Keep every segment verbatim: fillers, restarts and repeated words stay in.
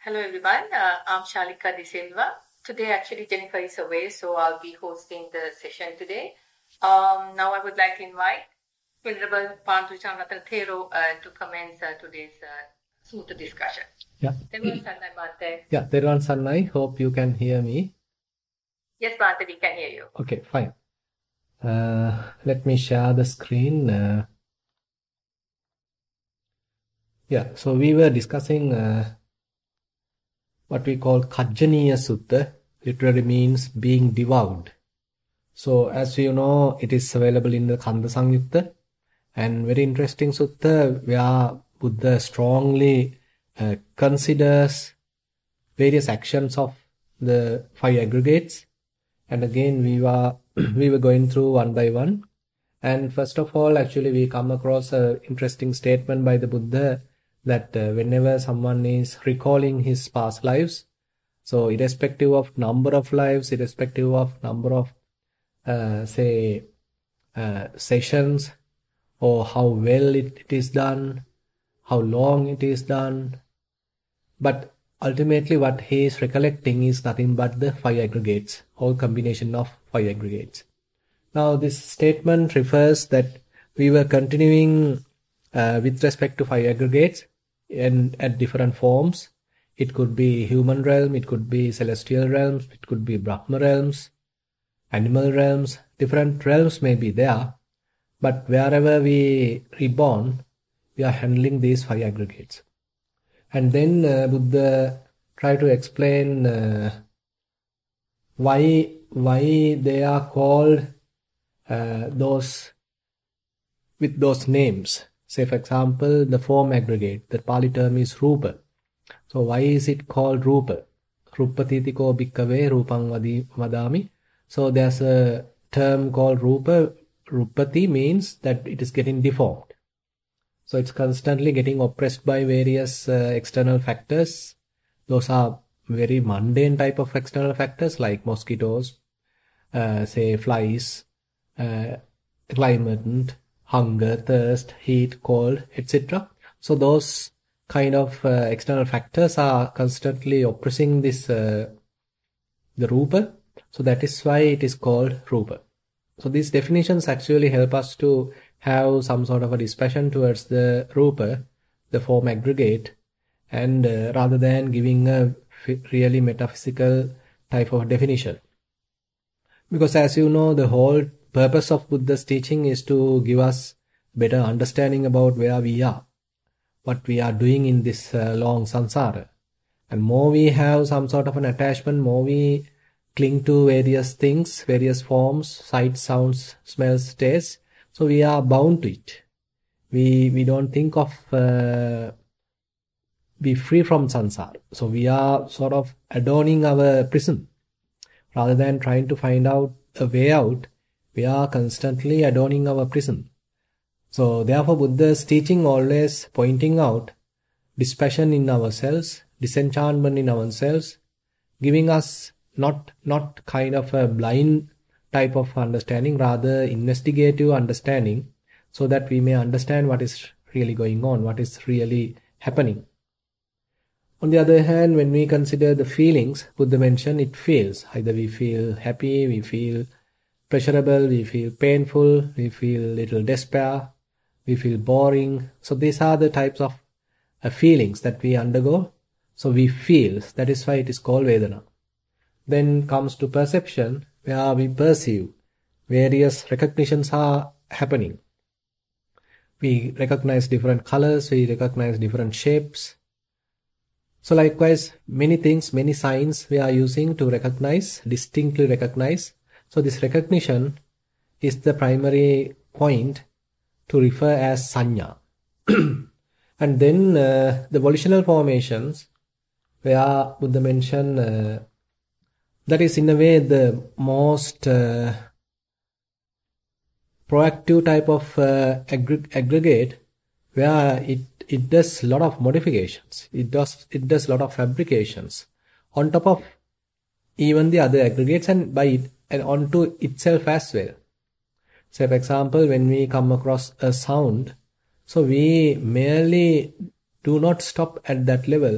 Hello everyone, uh, I'm Shalika De Silva. Today actually Jennifer is away, so I'll be hosting the session today. Um, now I would like to invite Venerable Pantuchan Ratan Thero uh, to commence uh, today's uh, smooth discussion. Yeah. Teruwan Sannai Bhante. Yeah, Teruwan Sannai. Hope you can hear me. Yes, Bhante, we can hear you. Okay, fine. Uh, let me share the screen. Uh, yeah, so we were discussing uh, what we call Kajjaniya Sutta. Literally means being devoured. So as you know, it is available in the Kanda Samyutta, and very interesting sutta where Buddha strongly uh, considers various actions of the five aggregates. And again, we were we were going through one by one. And first of all, actually, we come across an interesting statement by the Buddha that uh, whenever someone is recalling his past lives, so irrespective of number of lives, irrespective of number of, uh, say, uh, sessions, or how well it, it is done, how long it is done, but ultimately what he is recollecting is nothing but the five aggregates, or combination of five aggregates. Now, this statement refers that we were continuing uh, with respect to five aggregates and at different forms. It could be human realm, it could be celestial realms, it could be Brahma realms, animal realms. Different realms may be there, but wherever we reborn, we are handling these five aggregates. And then uh, Buddha tried to explain uh, why why they are called uh, those with those names. Say, for example, the form aggregate, the Pali term is Rupa. So why is it called Rupa? Rupatitiko bhikkave rupang vadami. So there's a term called Rupa. Rupati means that it is getting deformed. So it's constantly getting oppressed by various uh, external factors. Those are very mundane type of external factors like mosquitoes, uh, say flies, uh, climate, hunger, thirst, heat, cold, et cetera. So those kind of uh, external factors are constantly oppressing this uh, the Rupa. So that is why it is called Rupa. So these definitions actually help us to have some sort of a dispassion towards the Rupa, the form aggregate, and uh, rather than giving a really metaphysical type of definition. Because as you know, the whole purpose of Buddha's teaching is to give us better understanding about where we are, what we are doing in this uh, long samsara. And more we have some sort of an attachment, more we cling to various things, various forms, sights, sounds, smells, tastes. So we are bound to it. We we don't think of uh, be free from samsara. So we are sort of adorning our prison. Rather than trying to find out a way out, we are constantly adorning our prison. So therefore Buddha's teaching always pointing out dispassion in ourselves, disenchantment in ourselves, giving us not not kind of a blind type of understanding, rather investigative understanding, so that we may understand what is really going on, what is really happening. On the other hand, when we consider the feelings, Buddha mentioned it feels. Either we feel happy, we feel pleasurable, we feel painful, we feel little despair, we feel boring. So these are the types of uh, feelings that we undergo. So we feel, that is why it is called Vedana. Then comes to perception, where we perceive. Various recognitions are happening. We recognize different colors, we recognize different shapes. So likewise, many things, many signs we are using to recognize, distinctly recognize. So this recognition is the primary point to refer as sanya. And then uh, the volitional formations, where Buddha mentioned uh, that is in a way the most uh, proactive type of uh, aggr aggregate, where it it does a lot of modifications. It does it does a lot of fabrications on top of even the other aggregates and by it and onto itself as well. Say for example, when we come across a sound, so we merely do not stop at that level,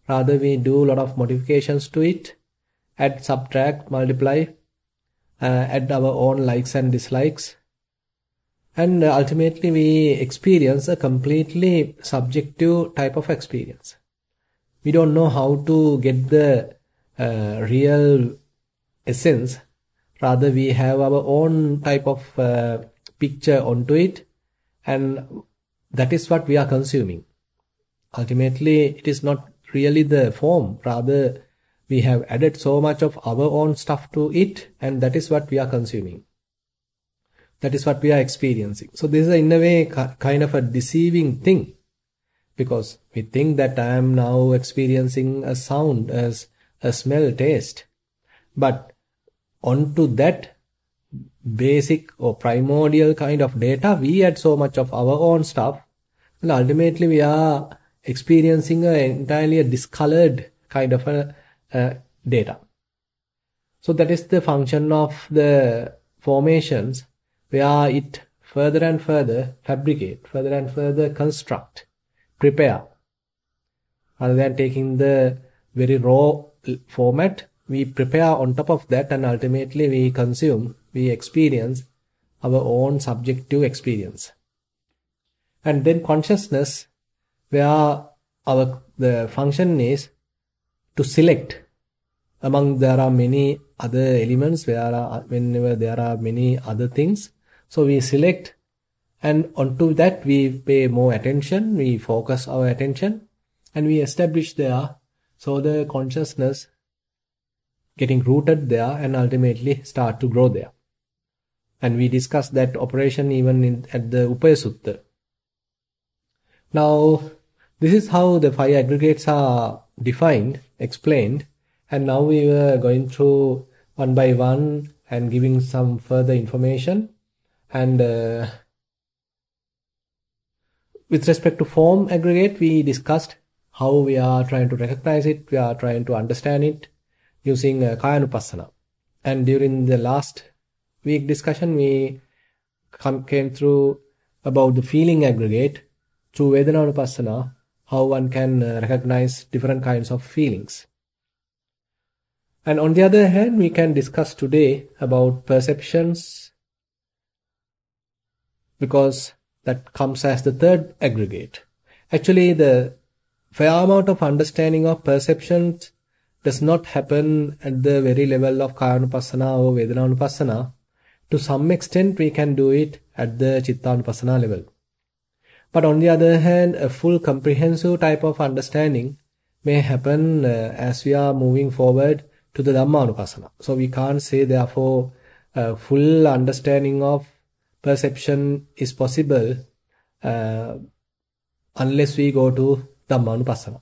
Rather, we do a lot of modifications to it, add, subtract, multiply, uh, add our own likes and dislikes. And ultimately, we experience a completely subjective type of experience. We don't know how to get the uh, real essence. Rather, we have our own type of uh, picture onto it, and that is what we are consuming. Ultimately, it is not really the form. Rather, we have added so much of our own stuff to it, and that is what we are consuming. That is what we are experiencing. So this is in a way kind of a deceiving thing, because we think that I am now experiencing a sound, as a smell, taste. But onto that basic or primordial kind of data, we add so much of our own stuff, and ultimately we are experiencing an entirely a discolored kind of a, a data. So that is the function of the formations, where it further and further fabricate, further and further construct, prepare. Rather than taking the very raw format, we prepare on top of that, and ultimately we consume, we experience our own subjective experience. And then consciousness, where our the function is to select among there are many other elements, where are, whenever there are many other things. So we select, and onto that we pay more attention, we focus our attention, and we establish there. So the consciousness getting rooted there and ultimately start to grow there. And we discuss that operation even in, at the Upaya Sutta. Now, this is how the five aggregates are defined, explained, and now we were going through one by one and giving some further information. And uh, with respect to form aggregate, we discussed how we are trying to recognize it, we are trying to understand it using uh, Kayanupassana. And during the last week discussion, we come, came through about the feeling aggregate through Vedananupassana, how one can uh, recognize different kinds of feelings. And on the other hand, we can discuss today about perceptions, because that comes as the third aggregate. Actually, the fair amount of understanding of perceptions does not happen at the very level of Kayanupassana or Vedananupassana. To some extent, we can do it at the Chittanupassana level. But on the other hand, a full comprehensive type of understanding may happen uh, as we are moving forward to the Dhammanupassana. So we can't say, therefore, a full understanding of perception is possible uh, unless we go to Dhammanupassana.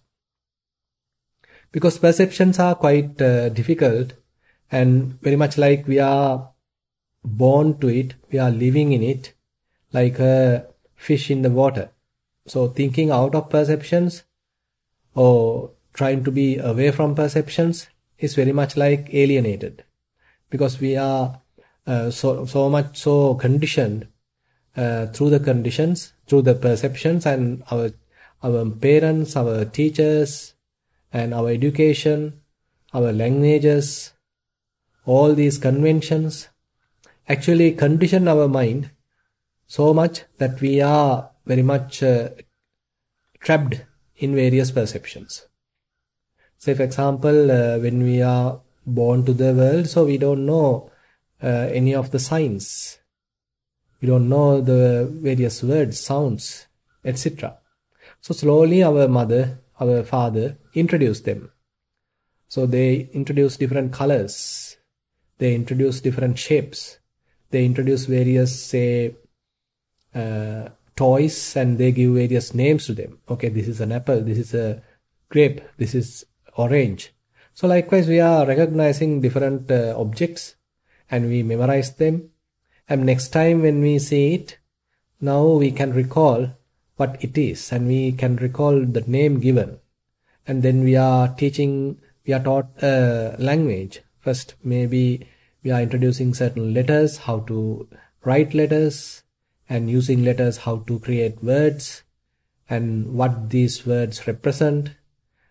Because perceptions are quite uh, difficult, and very much like we are born to it, we are living in it, like a fish in the water. So thinking out of perceptions or trying to be away from perceptions is very much like alienated, because we are uh, so so much so conditioned uh, through the conditions, through the perceptions, and our our parents, our teachers, and our education, our languages, all these conventions actually condition our mind so much that we are very much uh, trapped in various perceptions. Say, for example, uh, when we are born to the world, so we don't know uh, any of the signs. We don't know the various words, sounds, et cetera. So slowly our mother, our father introduce them. So they introduce different colors. They introduce different shapes. They introduce various, say, uh, toys, and they give various names to them. Okay, this is an apple, this is a grape, this is orange. So likewise, we are recognizing different uh, objects, and we memorize them. And next time when we see it, now we can recall what it is, and we can recall the name given. And then we are teaching, we are taught a language. First, maybe we are introducing certain letters, how to write letters, and using letters how to create words, and what these words represent.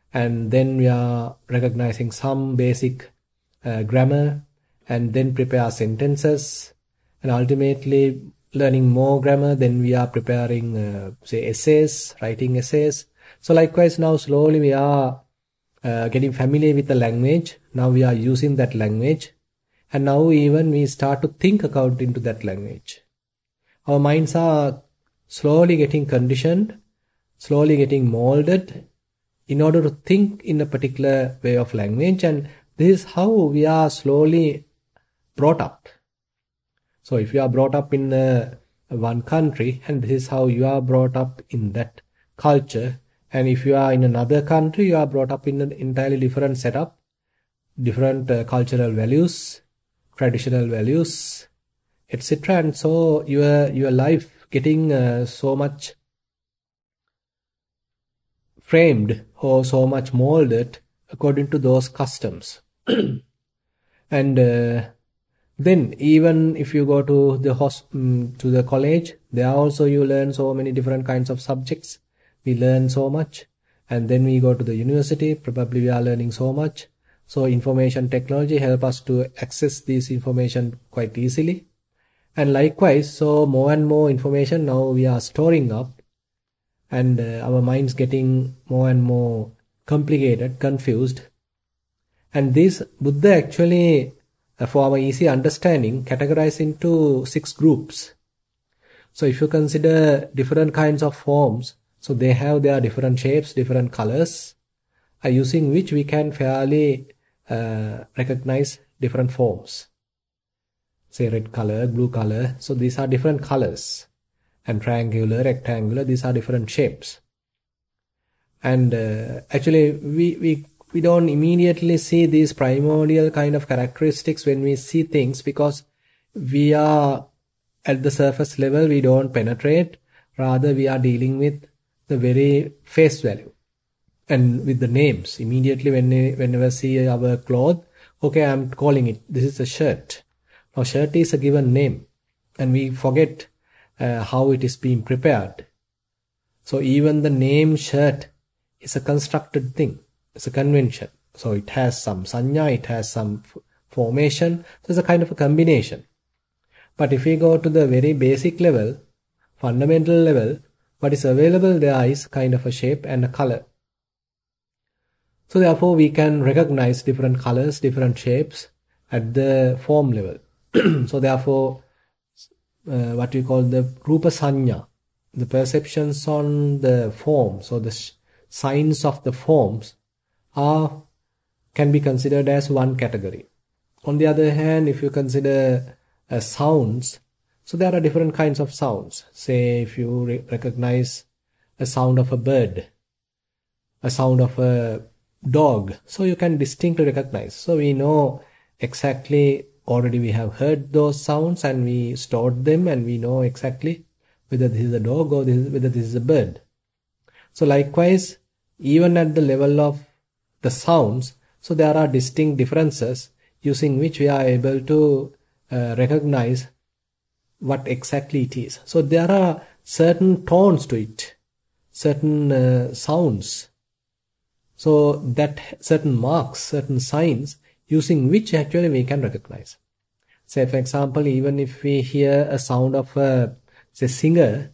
and then we are recognizing some basic uh, grammar, and then prepare sentences, and ultimately learning more grammar. Then we are preparing, uh, say, essays, writing essays. So likewise, now slowly we are uh, getting familiar with the language. Now we are using that language, and now even we start to think according into that language. Our minds are slowly getting conditioned, slowly getting molded in order to think in a particular way of language, and this is how we are slowly brought up. So if you are brought up in uh, one country, and this is how you are brought up in that culture, and if you are in another country, you are brought up in an entirely different setup, different uh, cultural values, traditional values, et cetera. And so your your life getting uh, so much framed or so much molded according to those customs. And uh, then even if you go to the hos- um, to the college, there also you learn so many different kinds of subjects. We learn so much, and then we go to the university, probably we are learning so much. So information technology help us to access this information quite easily. And likewise, so more and more information now we are storing up, and uh, our minds getting more and more complicated, confused. And this Buddha actually, uh, for our easy understanding, categorized into six groups. So if you consider different kinds of forms, so they have their different shapes, different colors, uh, using which we can fairly uh, recognize different forms. Say red color, blue color, so these are different colors. And triangular, rectangular, these are different shapes. And uh, actually we, we we don't immediately see these primordial kind of characteristics when we see things, because we are at the surface level, we don't penetrate, rather we are dealing with the very face value and with the names. Immediately when we, whenever see our cloth, okay, I'm calling it, this is a shirt. Now shirt is a given name, and we forget uh, how it is being prepared. So even the name shirt is a constructed thing. It's a convention. So it has some sanya, it has some f- formation. So it's a kind of a combination. But if we go to the very basic level, fundamental level, what is available there is kind of a shape and a color. So therefore we can recognize different colors, different shapes at the form level. So therefore, uh, what we call the rupa sanya, the perceptions on the forms or the sh- signs of the forms are can be considered as one category. On the other hand, if you consider uh, sounds, so there are different kinds of sounds. Say if you re- recognize a sound of a bird, a sound of a dog, so you can distinctly recognize. So we know exactly, already we have heard those sounds and we stored them, and we know exactly whether this is a dog or this is, whether this is a bird. So likewise, even at the level of the sounds, so there are distinct differences using which we are able to uh, recognize what exactly it is. So there are certain tones to it, certain uh, sounds, so that certain marks, certain signs using which actually we can recognize. Say for example, even if we hear a sound of a say singer,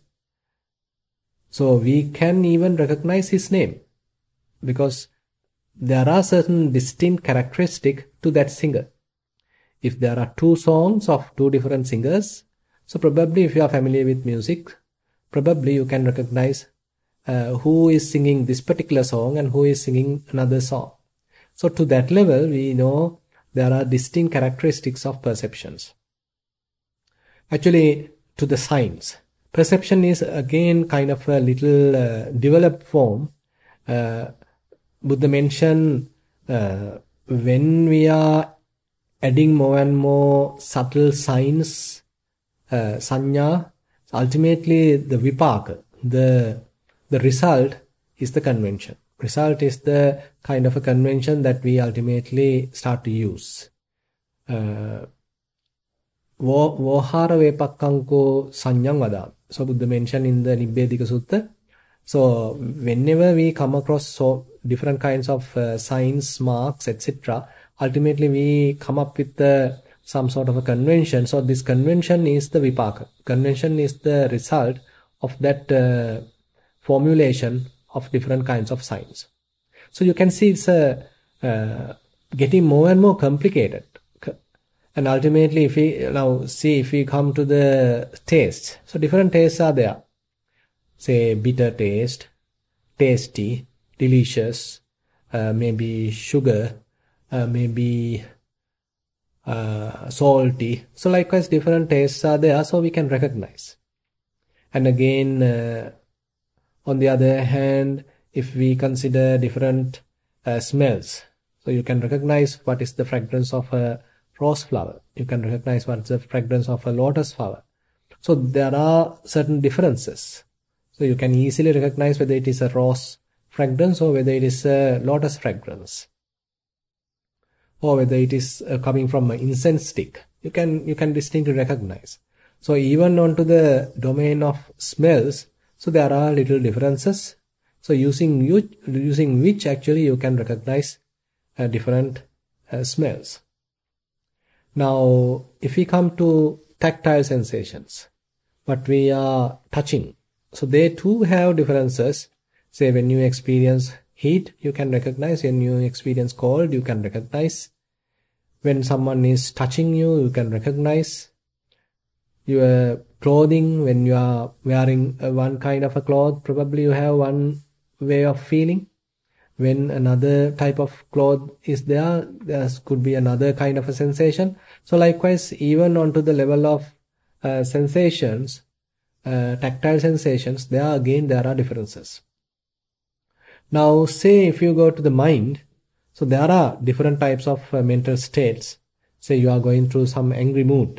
so we can even recognize his name, because there are certain distinct characteristics to that singer. If there are two songs of two different singers, so probably if you are familiar with music, probably you can recognize uh, who is singing this particular song and who is singing another song. So to that level, we know there are distinct characteristics of perceptions. Actually, to the signs, perception is again kind of a little uh, developed form. Uh, Buddha mentioned uh, when we are adding more and more subtle signs, uh, sanya, ultimately the vipaka, the the result is the convention. Result is the kind of a convention that we ultimately start to use. Uh, Vohara vepakkanko sanyang vada. So Buddha mentioned in the Nibbedika Sutta, So whenever we come across so different kinds of uh, signs, marks, et cetera, ultimately we come up with the, some sort of a convention. So this convention is the vipaka. Convention is the result of that uh, formulation of different kinds of signs. So you can see it's a, uh, getting more and more complicated. And ultimately, if we now see, if we come to the taste, so different tastes are there. Say bitter taste, tasty, delicious, uh, maybe sugar, uh, maybe uh, salty. So likewise, different tastes are there, so we can recognize. And again, uh, on the other hand, if we consider different uh, smells, so you can recognize what is the fragrance of a rose flower. You can recognize what's the fragrance of a lotus flower. So there are certain differences. So you can easily recognize whether it is a rose fragrance or whether it is a lotus fragrance, or whether it is uh, coming from an incense stick. You can you can distinctly recognize. So even onto the domain of smells, so there are little differences. So using you, using which actually you can recognize uh, different uh, smells. Now, if we come to tactile sensations, what we are touching, so they too have differences. Say when you experience heat, you can recognize. When you experience cold, you can recognize. When someone is touching you, you can recognize. Your clothing, when you are wearing one kind of a cloth, probably you have one way of feeling. When another type of cloth is there, there could be another kind of a sensation. So likewise, even onto the level of uh, sensations, uh, tactile sensations, there again there are differences. Now say if you go to the mind, so there are different types of uh, mental states. Say you are going through some angry mood.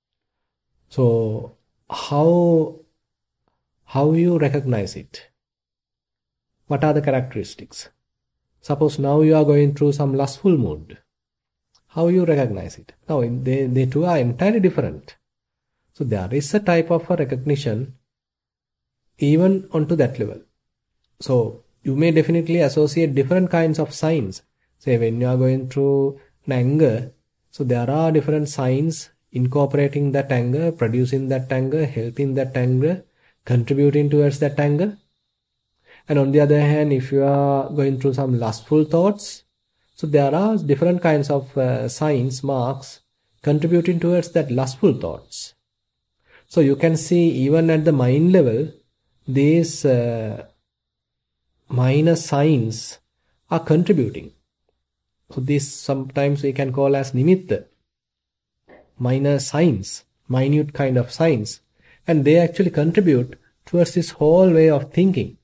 So how, how you recognize it? What are the characteristics? Suppose now you are going through some lustful mood. How you recognize it? Now they, they two are entirely different. So there is a type of a recognition even onto that level. So you may definitely associate different kinds of signs. Say when you are going through an anger, so there are different signs incorporating that anger, producing that anger, helping that anger, contributing towards that anger. And on the other hand, if you are going through some lustful thoughts, so there are different kinds of uh, signs, marks, contributing towards that lustful thoughts. So you can see even at the mind level, these uh, minor signs are contributing. So this sometimes we can call as nimitta, minor signs, minute kind of signs, and they actually contribute towards this whole way of thinking.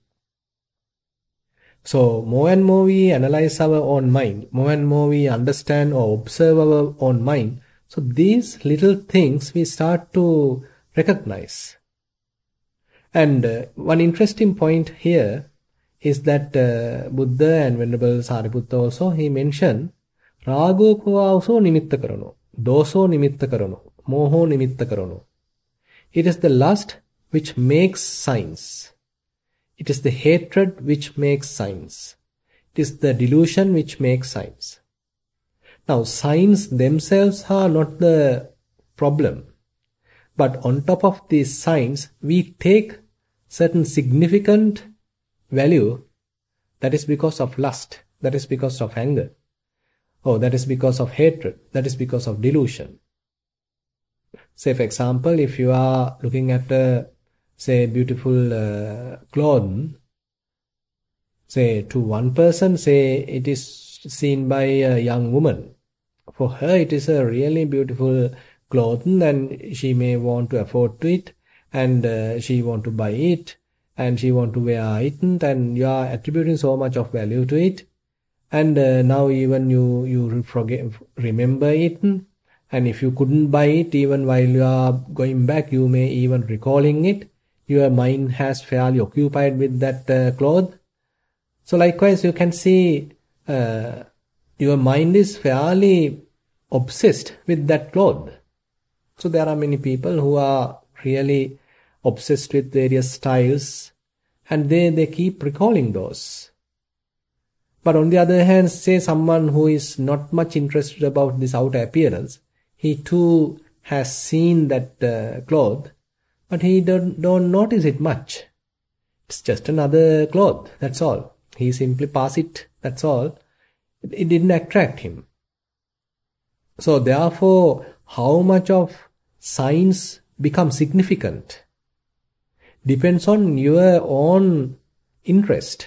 So more and more we analyze our own mind, more and more we understand or observe our own mind. So these little things we start to recognize. And uh, one interesting point here is that uh, Buddha and Venerable Sariputta also, he mentioned, Rago also nimitta karano, doso nimitta karano, moho nimitta karano. It is the lust which makes signs. It is the hatred which makes signs. It is the delusion which makes signs. Now, signs themselves are not the problem. But on top of these signs, we take certain significant value. That is because of lust. That is because of anger. Oh, that is because of hatred. That is because of delusion. Say, for example, if you are looking at a, say, beautiful uh, cloth, say, to one person, say, it is seen by a young woman. For her, it is a really beautiful cloth and she may want to afford to it, and uh, she want to buy it, and she want to wear it, and you are attributing so much of value to it. And uh, now even you, you forget, remember it. And if you couldn't buy it, even while you are going back, you may even recalling it. Your mind has fairly occupied with that uh, cloth. So likewise, you can see uh, your mind is fairly obsessed with that cloth. So there are many people who are really obsessed with various styles and they, they keep recalling those. But on the other hand, say someone who is not much interested about this outer appearance, he too has seen that uh, cloth, but he don't, don't notice it much. It's just another cloth, that's all. He simply pass it, that's all. It, it didn't attract him. So therefore, how much of signs become significant depends on your own interest,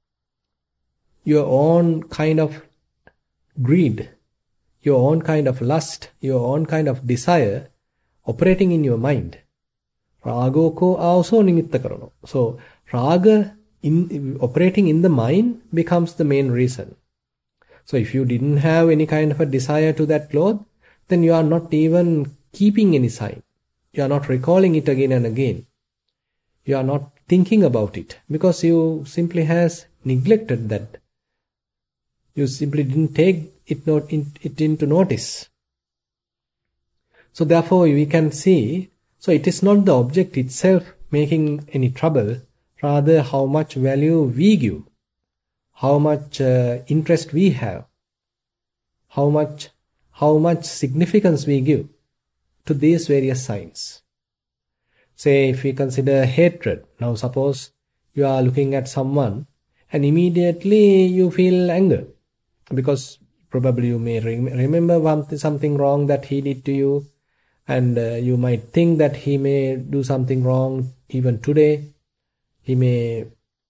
your own kind of greed, your own kind of lust, your own kind of desire operating in your mind. Ragoko also nimitta karano. So raga in, operating in the mind becomes the main reason. So if you didn't have any kind of a desire to that cloth, then you are not even keeping any sign. You are not recalling it again and again. You are not thinking about it because you simply has neglected that. You simply didn't take it, not in, it into notice. So therefore we can see, so it is not the object itself making any trouble, rather how much value we give, how much uh, interest we have, how much, how much significance we give to these various signs. Say if we consider hatred, now suppose you are looking at someone and immediately you feel anger because probably you may rem remember something wrong that he did to you, and uh, you might think that he may do something wrong even today. He may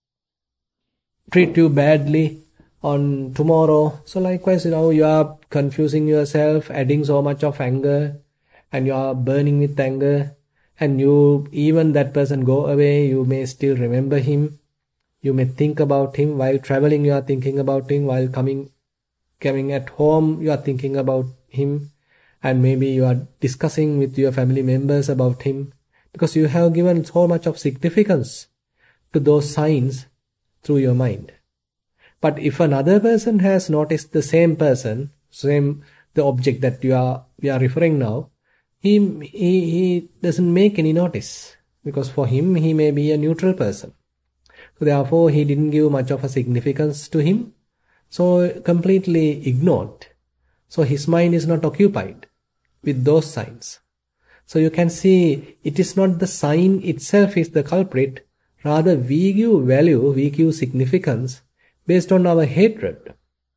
treat you badly on tomorrow. So likewise, you know, you are confusing yourself, adding so much of anger, and you are burning with anger, and you, even that person go away, you may still remember him. You may think about him while traveling, you are thinking about him, while coming coming at home, you are thinking about him, and maybe you are discussing with your family members about him, because you have given so much of significance to those signs through your mind. But if another person has noticed the same person, same the object that you are we are referring now, he he he doesn't make any notice, because for him he may be a neutral person. So therefore he didn't give much of a significance to him, so completely ignored. So his mind is not occupied with those signs. So you can see it is not the sign itself is the culprit, rather we give value, we give significance based on our hatred.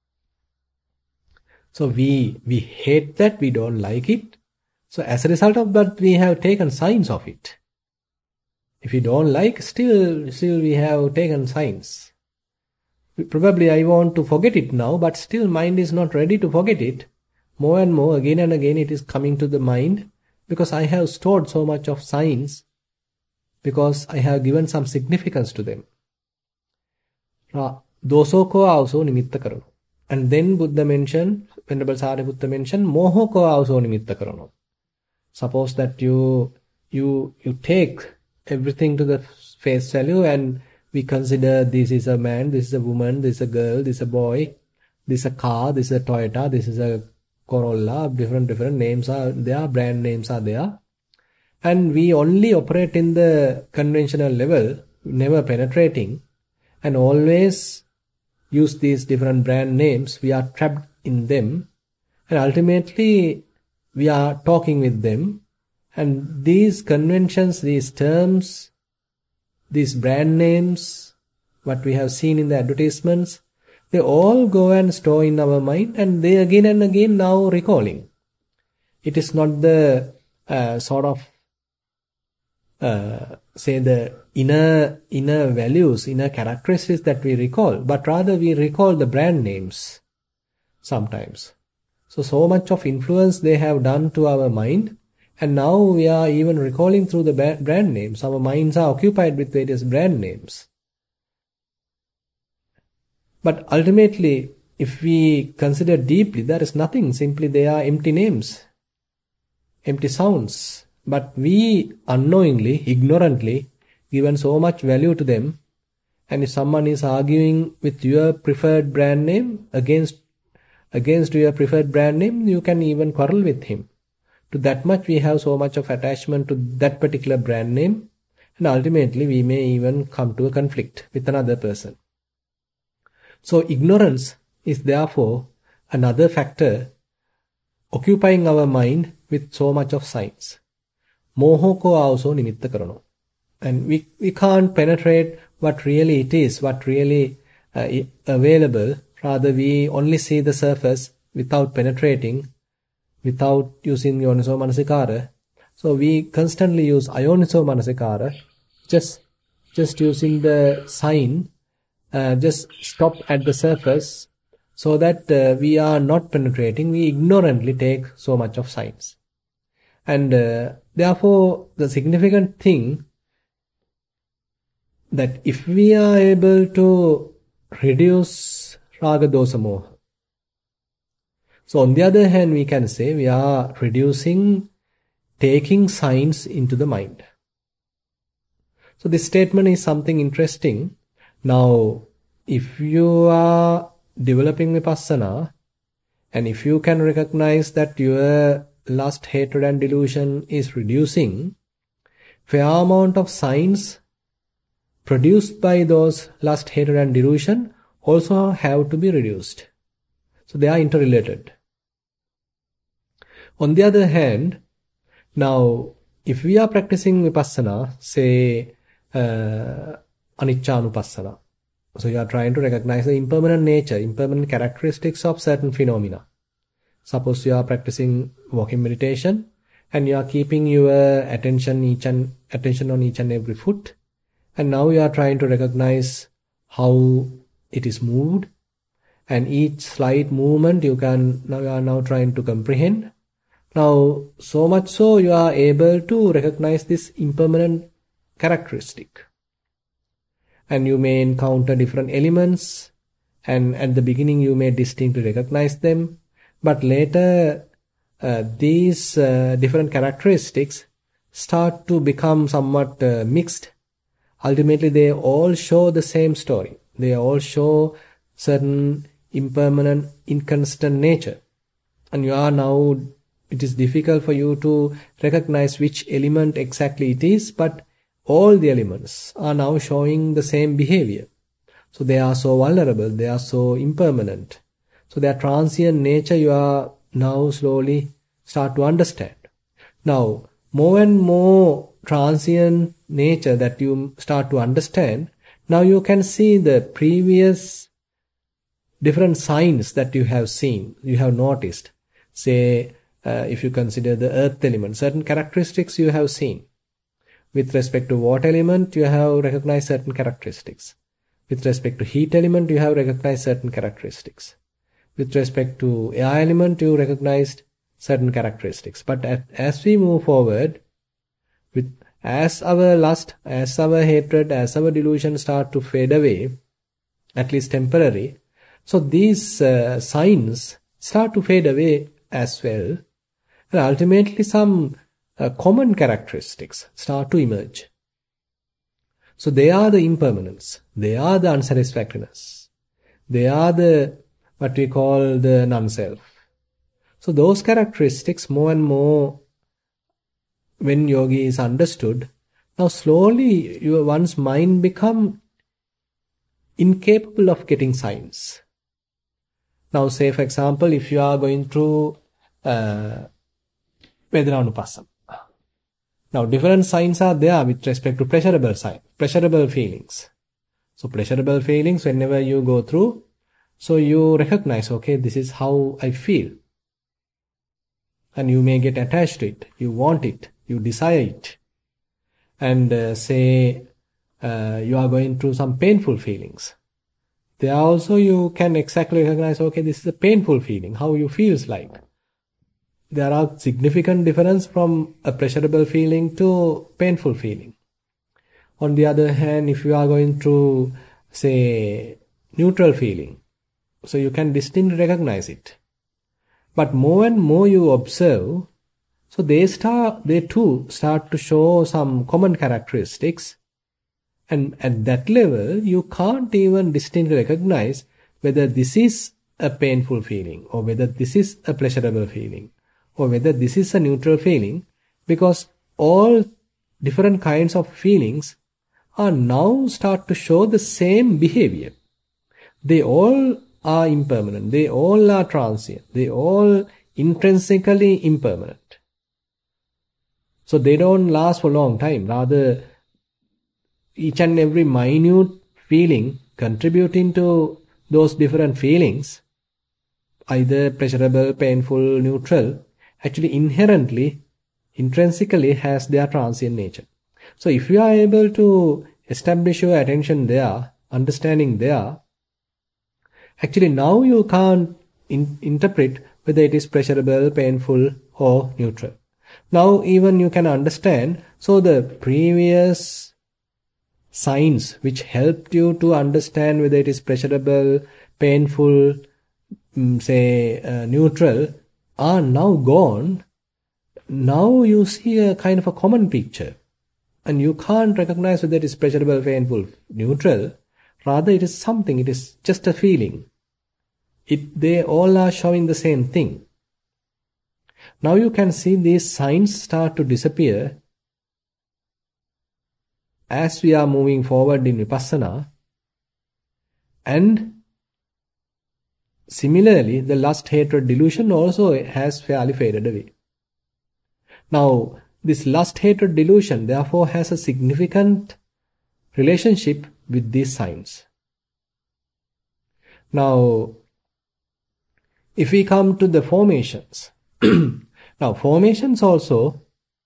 So we we hate that, we don't like it. So as a result of that, we have taken signs of it. If we don't like, still still we have taken signs. Probably I want to forget it now, but still mind is not ready to forget it. More and more, again and again, it is coming to the mind, because I have stored so much of signs, because I have given some significance to them. Dosoko also nimitta karano. And then Buddha mentioned, Venerable Sariputta mentioned, mohoko also nimitta karano. Suppose that you, you, you take everything to the face value, and we consider this is a man, this is a woman, this is a girl, this is a boy, this is a car, this is a Toyota, this is a Corolla, different different names are there, brand names are there. And we only operate in the conventional level, never penetrating, and always use these different brand names. We are trapped in them, and ultimately we are talking with them. And these conventions, these terms, these brand names, what we have seen in the advertisements, they all go and store in our mind, and they again and again now recalling. It is not the uh, sort of, uh, say the inner, inner values, inner characteristics that we recall, but rather we recall the brand names sometimes. So, so much of influence they have done to our mind, and now we are even recalling through the brand names. Our minds are occupied with various brand names. But ultimately, if we consider deeply, there is nothing. Simply they are empty names, empty sounds. But we unknowingly, ignorantly, given so much value to them. And if someone is arguing with your preferred brand name against, against your preferred brand name, you can even quarrel with him. To that much we have so much of attachment to that particular brand name, And ultimately, we may even come to a conflict with another person. So ignorance is therefore another factor occupying our mind with so much of signs. Mohoko also nimitta karano. And we, we can't penetrate what really it is, what really uh, available. Rather, we only see the surface without penetrating, without using yoniso manasikara. So we constantly use ayoniso manasikara, just, just using the sign, uh, just stop at the surface, so that uh, we are not penetrating, we ignorantly take so much of signs. And uh, therefore, the significant thing that if we are able to reduce raga dosa moha, so on the other hand, we can say we are reducing taking signs into the mind. So this statement is something interesting. Now, if you are developing vipassana, and if you can recognize that your lust, hatred and delusion is reducing, fair amount of signs produced by those lust, hatred and delusion also have to be reduced. So they are interrelated. On the other hand, now if we are practicing vipassana, say uh, anicca-anupassana, so you are trying to recognize the impermanent nature, impermanent characteristics of certain phenomena. Suppose you are practicing walking meditation and you are keeping your attention each and attention on each and every foot, and now you are trying to recognize how it is moved, and each slight movement you can now you are now trying to comprehend. Now, so much so you are able to recognize this impermanent characteristic. And you may encounter different elements, and at the beginning you may distinctly recognize them, but later uh, these uh, different characteristics start to become somewhat uh, mixed. Ultimately, they all show the same story. They all show certain impermanent, inconsistent nature. And you are now, it is difficult for you to recognize which element exactly it is, but all the elements are now showing the same behavior. So they are so vulnerable, they are so impermanent. So their transient nature you are now slowly start to understand. Now, more and more transient nature that you start to understand, now you can see the previous different signs that you have seen, you have noticed. Say, uh, if you consider the earth element, certain characteristics you have seen. With respect to water element, you have recognized certain characteristics. With respect to heat element, you have recognized certain characteristics. With respect to air element, you recognized certain characteristics. But as we move forward, with as our lust, as our hatred, as our delusion start to fade away, at least temporary, so these uh, signs start to fade away as well. And ultimately some uh, common characteristics start to emerge. So they are the impermanence. They are the unsatisfactoriness. They are the, what we call the non-self. So those characteristics more and more, when yogi is understood, now slowly your one's mind become incapable of getting signs. Now say for example, if you are going through uh, Vedana-anupassana. Now different signs are there with respect to pleasurable sign, pleasurable feelings. So pleasurable feelings, whenever you go through, so you recognize, okay, this is how I feel. And you may get attached to it, you want it, you desire it. And uh, say uh, you are going through some painful feelings. There also you can exactly recognize, okay, this is a painful feeling, how you feels like. There are significant difference from a pleasurable feeling to painful feeling. On the other hand, if you are going through, say, neutral feeling, so you can distinctly recognize it. But more and more you observe, so they start, they too start to show some common characteristics. And at that level, you can't even distinctly recognize whether this is a painful feeling or whether this is a pleasurable feeling or whether this is a neutral feeling, because all different kinds of feelings are now start to show the same behavior. They all are impermanent. They all are transient. They all intrinsically impermanent. So they don't last for a long time. Rather, each and every minute feeling contributing to those different feelings, either pleasurable, painful, neutral, actually inherently, intrinsically has their transient nature. So if you are able to establish your attention there, understanding there, actually now you can't in interpret whether it is pleasurable, painful or neutral. Now even you can understand, so the previous signs which helped you to understand whether it is pleasurable, painful, say uh, neutral, are now gone. Now you see a kind of a common picture. And you can't recognize whether it is pleasurable, painful, neutral. Rather, it is something, it is just a feeling. It, they all are showing the same thing. Now you can see these signs start to disappear as we are moving forward in Vipassana. And similarly, the lust, hatred, delusion also has fairly faded away. Now, this lust, hatred, delusion therefore has a significant relationship with these signs. Now, if we come to the formations, now formations also,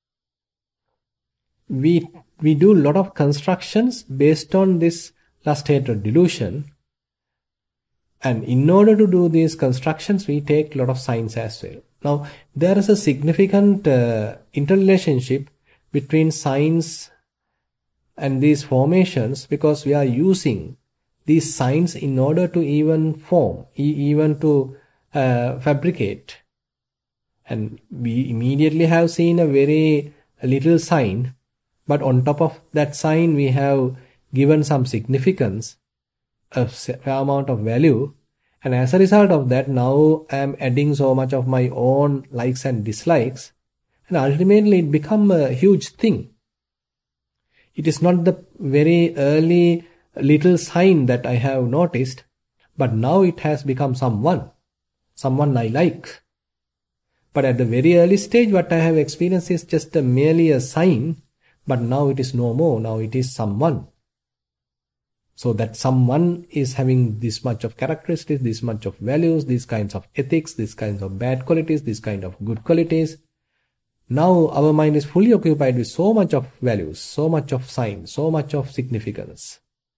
we, we do a lot of constructions based on this lust, hatred, delusion. And in order to do these constructions, we take a lot of signs as well. Now, there is a significant uh, interrelationship between signs and these formations, because we are using these signs in order to even form, e even to uh, fabricate. And we immediately have seen a very little sign, but on top of that sign we have given some significance, a fair amount of value. And as a result of that, now I am adding so much of my own likes and dislikes, and ultimately it becomes a huge thing. It is not the very early little sign that I have noticed, but now it has become someone, someone I like. But at the very early stage, what I have experienced is just a merely a sign, but now it is no more, now it is someone. So that someone is having this much of characteristics, this much of values, these kinds of ethics, these kinds of bad qualities, these kind of good qualities. Now our mind is fully occupied with so much of values, so much of signs, so much of significance.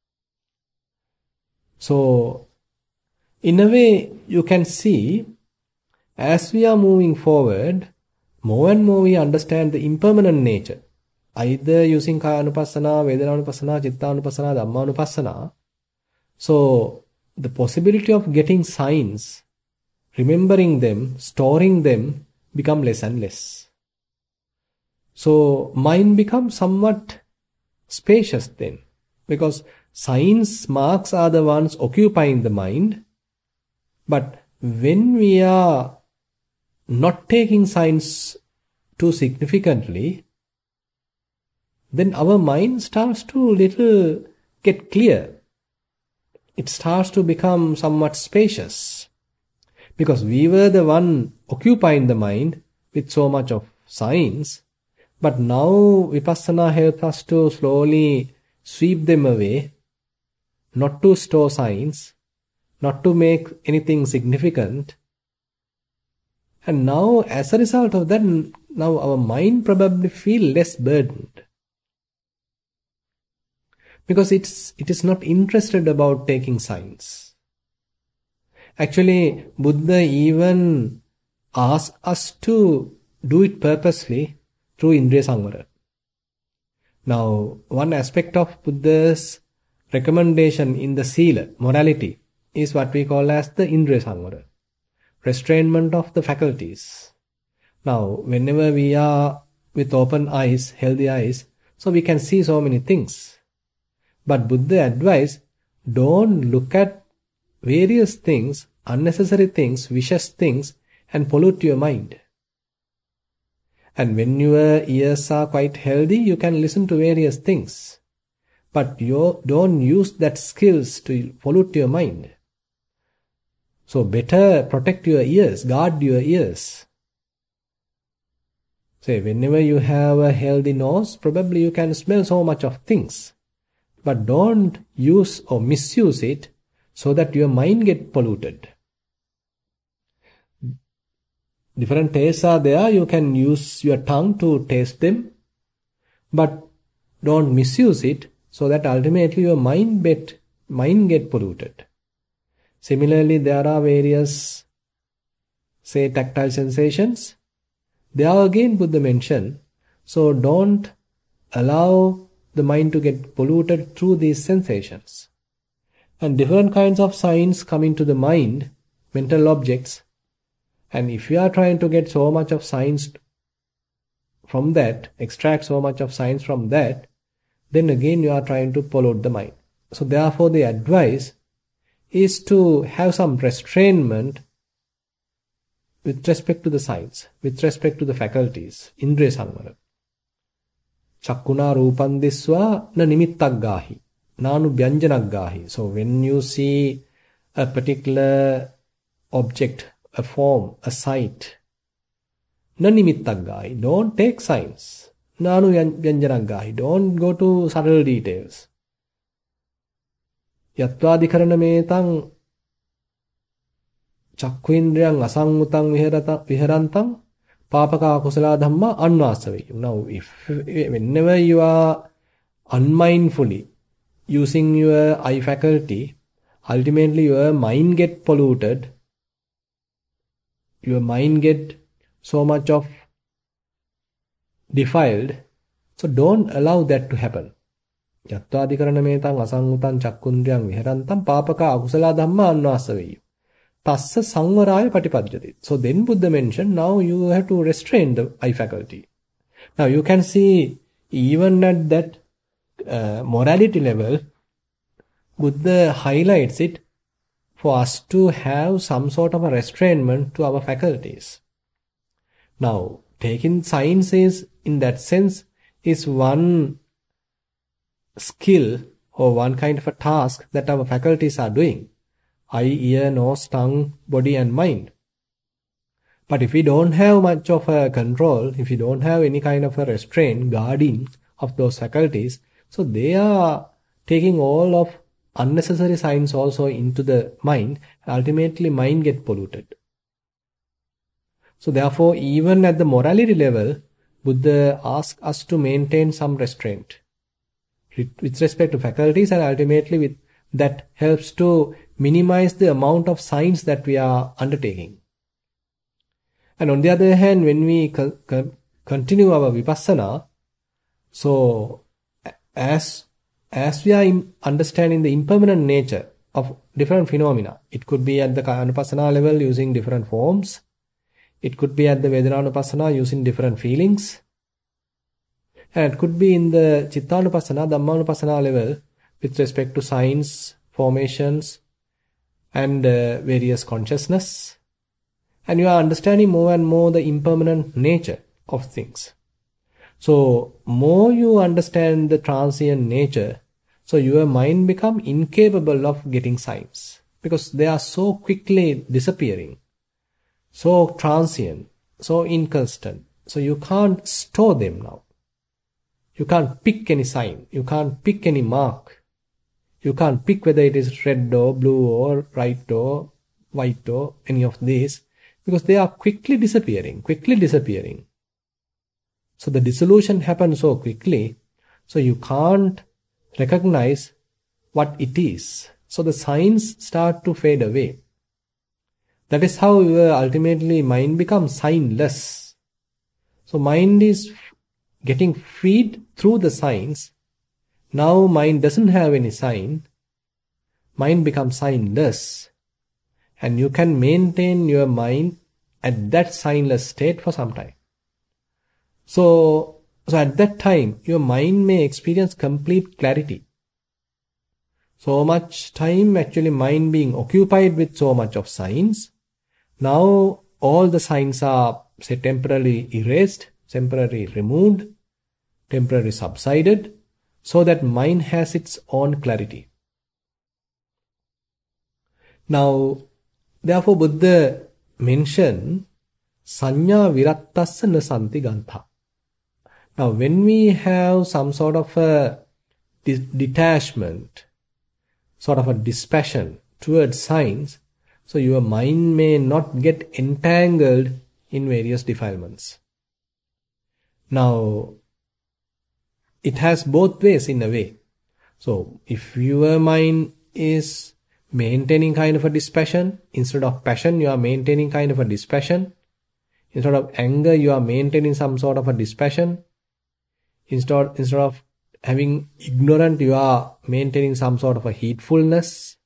So in a way you can see, as we are moving forward, more and more we understand the impermanent nature. Either using Kaya-anupassana, Vedana-anupassana, Chitta-anupassana, Dhamma-anupassana. So, the possibility of getting signs, remembering them, storing them, become less and less. So, mind becomes somewhat spacious then. Because signs, marks are the ones occupying the mind. But when we are not taking signs too significantly, then our mind starts to little get clear. It starts to become somewhat spacious. Because we were the one occupying the mind with so much of signs, but now Vipassana helps us to slowly sweep them away, not to store signs, not to make anything significant. And now as a result of that, now our mind probably feels less burdened. Because it's, it is not interested about taking signs. Actually, Buddha even asks us to do it purposely through Indriya Samvara. Now, one aspect of Buddha's recommendation in the Sila, morality, is what we call as the Indriya Samvara, restrainment of the faculties. Now, whenever we are with open eyes, healthy eyes, so we can see so many things. But Buddha advised, don't look at various things, unnecessary things, vicious things, and pollute your mind. And when your ears are quite healthy, you can listen to various things. But you don't use that skills to pollute your mind. So better protect your ears, guard your ears. Say, whenever you have a healthy nose, probably you can smell so much of things. But don't use or misuse it so that your mind get polluted. Different tastes are there. You can use your tongue to taste them. But don't misuse it so that ultimately your mind get, mind get polluted. Similarly, there are various, say, tactile sensations. There again Buddha mentioned, so don't allow the mind to get polluted through these sensations. And different kinds of signs come into the mind, mental objects. And if you are trying to get so much of signs from that, extract so much of signs from that, then again you are trying to pollute the mind. So therefore the advice is to have some restrainment with respect to the signs, with respect to the faculties, indriya samvara. Chakkuna rupan disva na nimittak gahi, nanu vyanjanak gahi. So when you see a particular object, a form, a sight, na nimittak gahi, don't take signs. Nanu vyanjanak gahi, don't go to subtle details. Yatvadikarana metang Chakkuindriyang asangutang viharantang papaka kusala dhamma anvasaveyu. Now, if whenever you are unmindfully using your eye faculty, ultimately your mind get polluted. Your mind get so much of defiled. So don't allow that to happen. Yatvadikarana metang asangutang chakkundriyang viharantam papaka akusala dhamma anvasaveyu. Tassa samvaraya patipadyati. So then Buddha mentioned, now you have to restrain the eye faculty. Now you can see, even at that uh, morality level, Buddha highlights it for us to have some sort of a restrainment to our faculties. Now, taking science is, in that sense, is one skill or one kind of a task that our faculties are doing. Eye, ear, nose, tongue, body and mind. But if we don't have much of a control, if we don't have any kind of a restraint, guarding of those faculties, so they are taking all of unnecessary signs also into the mind, ultimately mind get polluted. So therefore, even at the morality level, Buddha asks us to maintain some restraint with respect to faculties, and ultimately with that helps to minimize the amount of signs that we are undertaking. And on the other hand, when we co co continue our vipassana, so as as we are understanding the impermanent nature of different phenomena, it could be at the Kayanupassana level using different forms, it could be at the Vedananupassana using different feelings, and it could be in the Chittanupassana, Dhammanupassana level with respect to signs, formations, and uh, various consciousness, and you are understanding more and more the impermanent nature of things. So more you understand the transient nature, so your mind become incapable of getting signs, because they are so quickly disappearing, so transient, so inconstant, so you can't store them now. You can't pick any sign, you can't pick any mark. You can't pick whether it is red or blue or right or white or any of these, because they are quickly disappearing, quickly disappearing. So the dissolution happens so quickly, so you can't recognize what it is. So the signs start to fade away. That is how your ultimately mind becomes signless. So mind is getting freed through the signs. Now mind doesn't have any sign, mind becomes signless, and you can maintain your mind at that signless state for some time. So, so at that time, your mind may experience complete clarity. So much time actually mind being occupied with so much of signs. Now all the signs are, say, temporarily erased, temporarily removed, temporarily subsided, so that mind has its own clarity. Now, therefore, Buddha mentioned Sanya Virattassa na santi gantha. Now, when we have some sort of a detachment, sort of a dispassion towards science, so your mind may not get entangled in various defilements. Now, it has both ways in a way. So, if your mind is maintaining kind of a dispassion, instead of passion, you are maintaining kind of a dispassion. Instead of anger, you are maintaining some sort of a dispassion. Instead, instead of having ignorant, you are maintaining some sort of a heedfulness.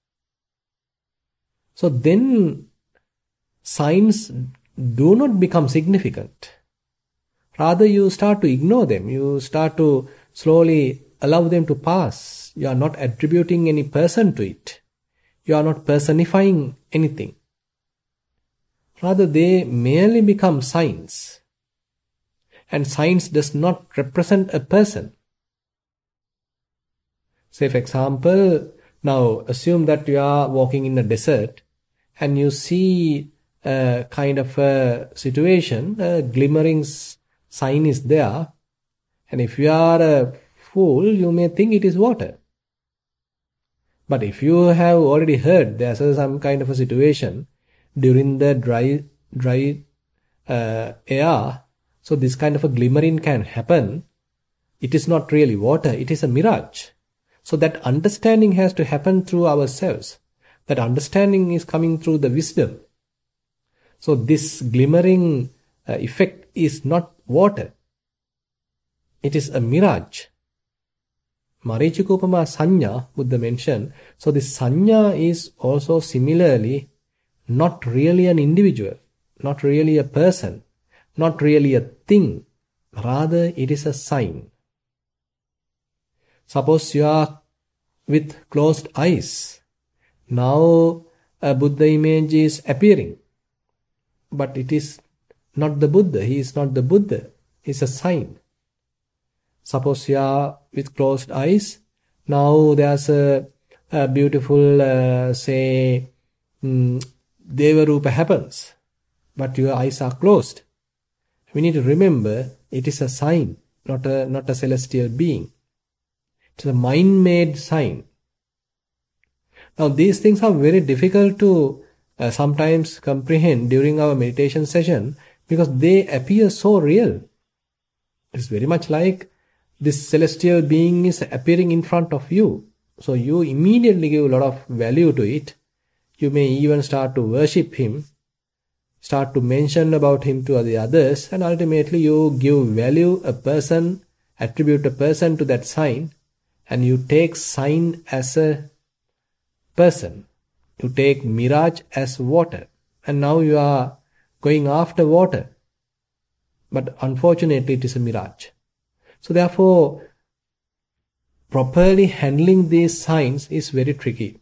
So then, signs do not become significant. Rather, you start to ignore them. You start to slowly allow them to pass. You are not attributing any person to it. You are not personifying anything. Rather, they merely become signs. And signs does not represent a person. Say, for example, now assume that you are walking in a desert and you see a kind of a situation, a glimmering sign is there. And if you are a fool, you may think it is water. But if you have already heard there's some kind of a situation during the dry, dry uh, air, so this kind of a glimmering can happen, it is not really water, it is a mirage. So that understanding has to happen through ourselves. That understanding is coming through the wisdom. So this glimmering uh, effect is not water. It is a mirage. Marichikopama Sanya, Buddha mentioned. So this Sanya is also similarly not really an individual, not really a person, not really a thing. Rather, it is a sign. Suppose you are with closed eyes. Now a Buddha image is appearing. But it is not the Buddha. He is not the Buddha. He is a sign. Suppose you are with closed eyes. Now there's a, a beautiful, uh, say, um, Deva Rupa happens. But your eyes are closed. We need to remember it is a sign, not a, not a celestial being. It's a mind-made sign. Now these things are very difficult to uh, sometimes comprehend during our meditation session because they appear so real. It's very much like this celestial being is appearing in front of you. So you immediately give a lot of value to it. You may even start to worship him, start to mention about him to the others, and ultimately you give value a person, attribute a person to that sign, and you take sign as a person. You take mirage as water. And now you are going after water. But unfortunately it is a mirage. So therefore, properly handling these signs is very tricky.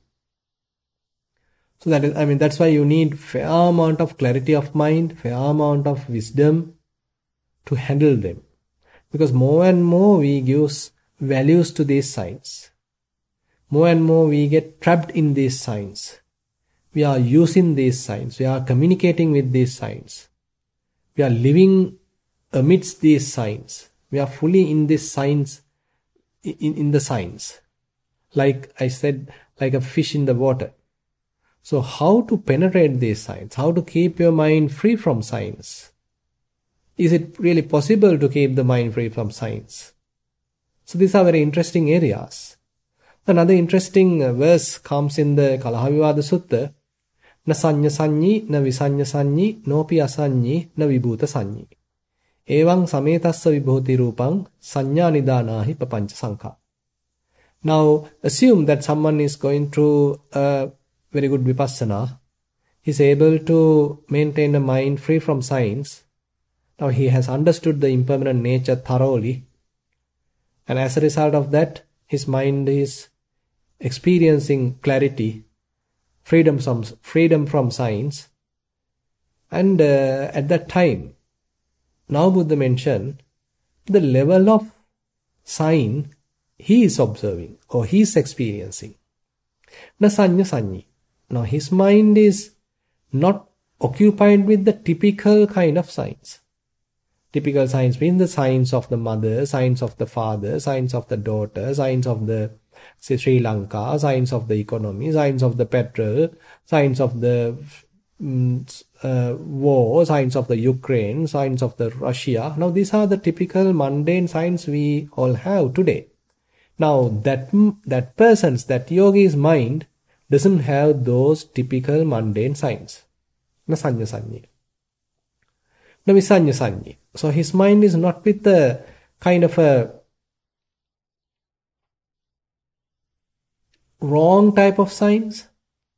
So that is, I mean, that's why you need fair amount of clarity of mind, fair amount of wisdom to handle them. Because more and more we give values to these signs. More and more we get trapped in these signs. We are using these signs. We are communicating with these signs. We are living amidst these signs. We are fully in these signs, in, in the signs. Like I said, like a fish in the water. So how to penetrate these signs? How to keep your mind free from signs? Is it really possible to keep the mind free from signs? So these are very interesting areas. Another interesting verse comes in the Kalahavivada Sutta. Na sanya sanyi, na visanya sanyi, nopi asanyi, na vibhuta sanyi. Evang sametassa vibhuti rupang, sanya nidanahi papancha sankha. Now, assume that someone is going through a very good vipassana. He is able to maintain a mind free from signs. Now, he has understood the impermanent nature thoroughly. And as a result of that, his mind is experiencing clarity, freedom from, freedom from signs. And uh, at that time, now Buddha mentioned the level of sign he is observing or he is experiencing. Na sanya sanyi. Now his mind is not occupied with the typical kind of signs. Typical signs mean the signs of the mother, signs of the father, signs of the daughter, signs of the say Sri Lanka, signs of the economy, signs of the petrol, signs of the um, uh, war, signs of the Ukraine, signs of the Russia. Now these are the typical mundane signs we all have today. Now that that person's, that yogi's mind doesn't have those typical mundane signs. Na sanya sanyi. Na visanya sanyi. So his mind is not with the kind of a wrong type of signs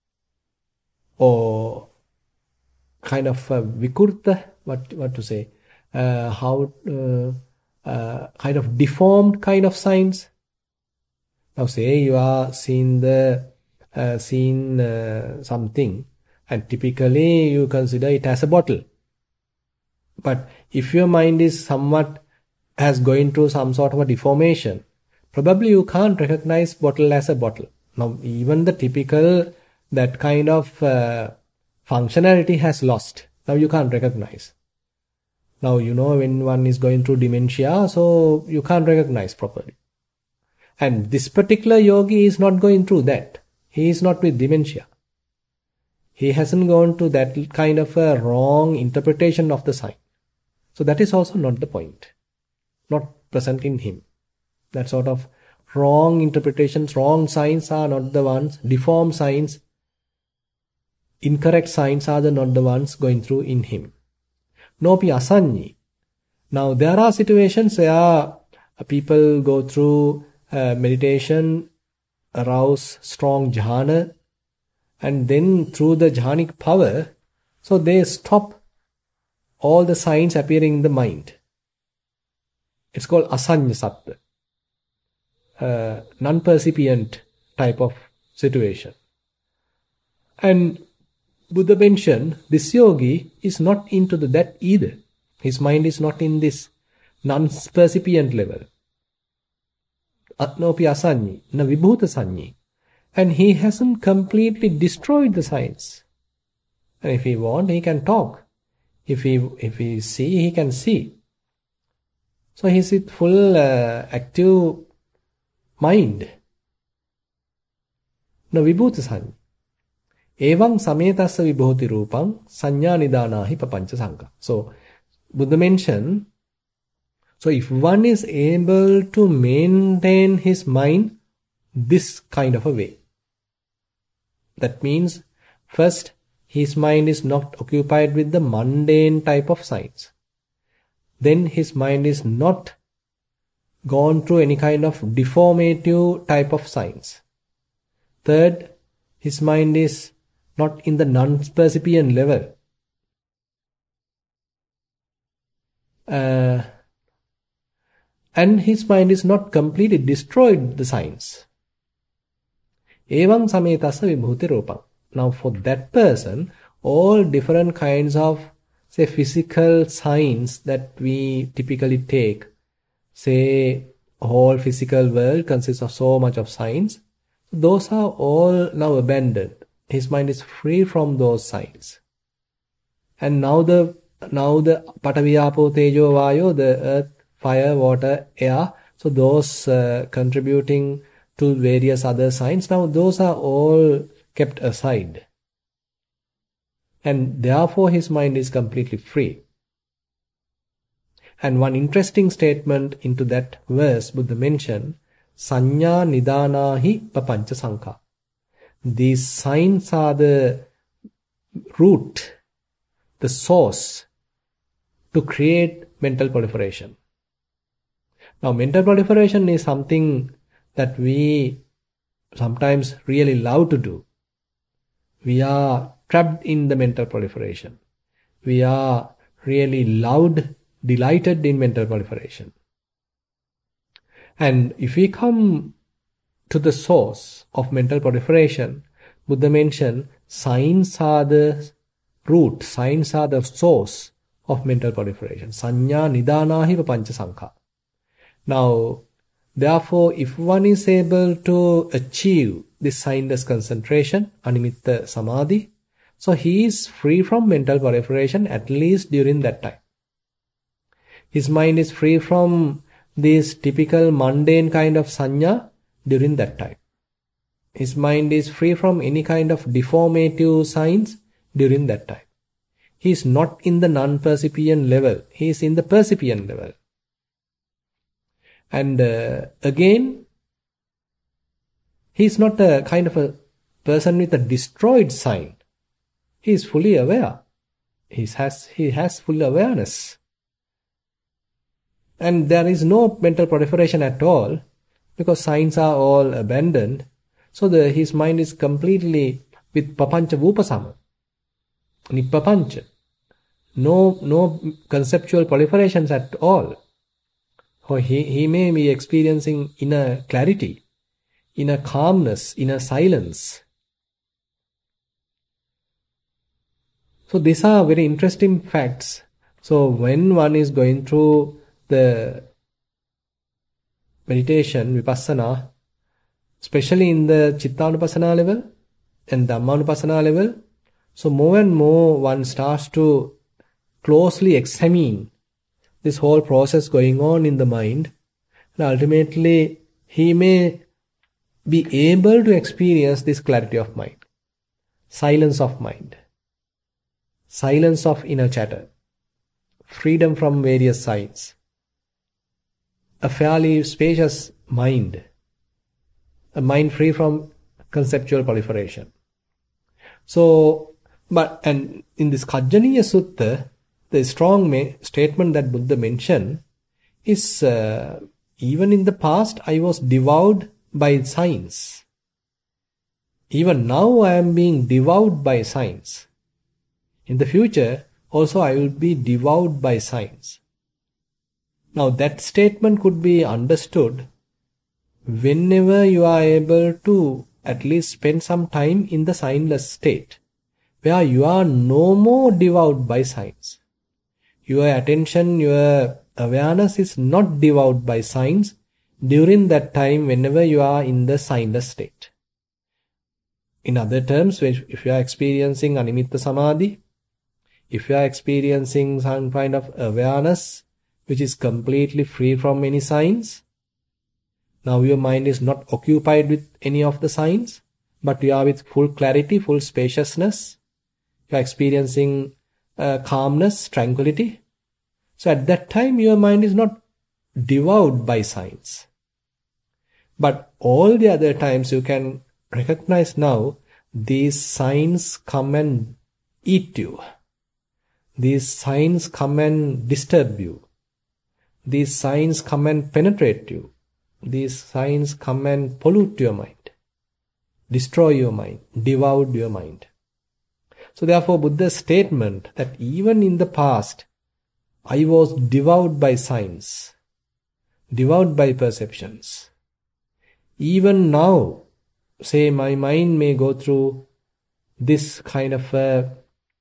or kind of a vikurta, what what to say, uh, how uh, uh, kind of deformed kind of signs. Now say you are seeing the uh, seeing uh, something, and typically you consider it as a bottle. But if your mind is somewhat has going through some sort of a deformation, probably you can't recognize bottle as a bottle. Now even the typical, that kind of uh, functionality has lost. Now you can't recognize. Now you know when one is going through dementia, so you can't recognize properly. And this particular yogi is not going through that. He is not with dementia. He hasn't gone to that kind of a wrong interpretation of the sign. So that is also not the point. Not present in him. That sort of wrong interpretations, wrong signs are not the ones, deformed signs, incorrect signs are the not the ones going through in him. Nopi asanyi. Now there are situations where people go through uh, meditation, arouse strong jhana, and then through the jhanic power, so they stop all the signs appearing in the mind. It's called asanya sattva, uh, non-percipient type of situation. And Buddha mentioned this yogi is not into the, that either. His mind is not in this non-percipient level. Atnopi asanyi, na vibhuta sanyi. And he hasn't completely destroyed the signs. And if he wants, he can talk. If he if he see, he can see. So he's with full uh, active mind. No vibhuta sanyi. Evam sametassa vibhuti rupam sanya nidanahi papancha sankha. So Buddha mentioned, so if one is able to maintain his mind this kind of a way, that means first his mind is not occupied with the mundane type of signs. Then his mind is not gone through any kind of deformative type of signs. Third, his mind is not in the non-percipient level. Uh, and his mind is not completely destroyed the signs. Evam sametassa vibhuti rupam. Now for that person, all different kinds of, say, physical signs that we typically take, say, whole physical world consists of so much of signs, those are all now abandoned. His mind is free from those signs. And now the now the Patavi Apo Tejo Vayo, the earth, fire, water, air, so those uh, contributing to various other signs, now those are all kept aside. And therefore his mind is completely free. And one interesting statement into that verse Buddha mentioned, Sanya nidanahi papancha sankha. These signs are the root, the source to create mental proliferation. Now mental proliferation is something that we sometimes really love to do. We are trapped in the mental proliferation. We are really loved, delighted in mental proliferation. And if we come to the source of mental proliferation, Buddha mentioned signs are the root, signs are the source of mental proliferation. Sanya nidanahiva pancha sankha. Now, therefore, if one is able to achieve this signless concentration, animitta samadhi, so he is free from mental proliferation at least during that time. His mind is free from this typical mundane kind of sanya during that time. His mind is free from any kind of deformative signs during that time. He is not in the non-percipient level. He is in the percipient level. And uh, again, he is not a kind of a person with a destroyed sign. He is fully aware. He has, he has full awareness. And there is no mental proliferation at all because signs are all abandoned. So the, his mind is completely with papancha vupasama. Nippapancha. No, no conceptual proliferations at all. Or he, he may be experiencing inner clarity, inner calmness, inner silence. So these are very interesting facts. So when one is going through the meditation, vipassana, especially in the Chittanupassana level and Dhammanupassana level, so more and more one starts to closely examine this whole process going on in the mind, and ultimately he may be able to experience this clarity of mind, silence of mind, silence of inner chatter, freedom from various signs, a fairly spacious mind, a mind free from conceptual proliferation. So, but, and in this Kajjaniya Sutta, the strong ma- statement that Buddha mentioned is, uh, even in the past I was devoured by science. Even now I am being devoured by science. In the future also I will be devoured by science. Now that statement could be understood whenever you are able to at least spend some time in the signless state, where you are no more devoured by signs. Your attention, your awareness is not devoured by signs during that time whenever you are in the signless state. In other terms, if you are experiencing animitta samadhi, if you are experiencing some kind of awareness which is completely free from any signs, now your mind is not occupied with any of the signs, but you are with full clarity, full spaciousness. You are experiencing uh, calmness, tranquility. So at that time your mind is not devoured by signs. But all the other times you can recognize now these signs come and eat you. These signs come and disturb you. These signs come and penetrate you. These signs come and pollute your mind, destroy your mind, devour your mind. So therefore Buddha's statement that even in the past I was devoured by signs, devoured by perceptions. Even now, say my mind may go through this kind of a,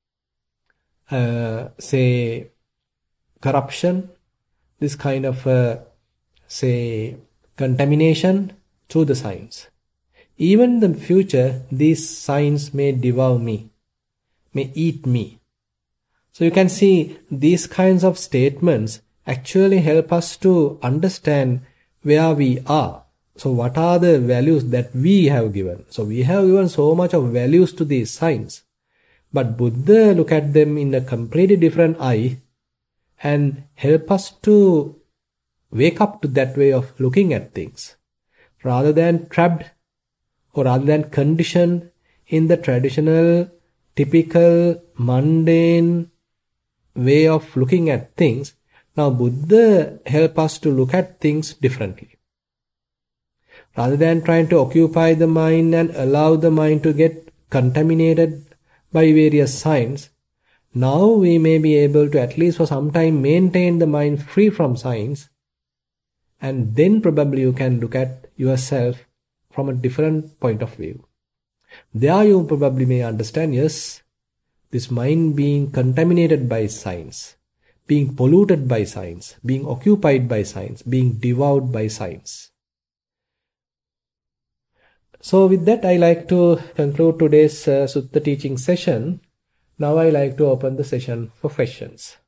uh, say, corruption, this kind of a, say, contamination through the signs. Even in the future, these signs may devour me, may eat me. So you can see these kinds of statements actually help us to understand where we are. So what are the values that we have given? So we have given so much of values to these signs. But Buddha look at them in a completely different eye and help us to wake up to that way of looking at things. Rather than trapped or rather than conditioned in the traditional, typical, mundane way of looking at things, now Buddha help us to look at things differently. Rather than trying to occupy the mind and allow the mind to get contaminated by various signs, now we may be able to at least for some time maintain the mind free from signs, and then probably you can look at yourself from a different point of view. There you probably may understand, yes, this mind being contaminated by signs, being polluted by science, being occupied by science, being devoured by science. So with that, I like to conclude today's uh, Sutta teaching session. Now I like to open the session for questions.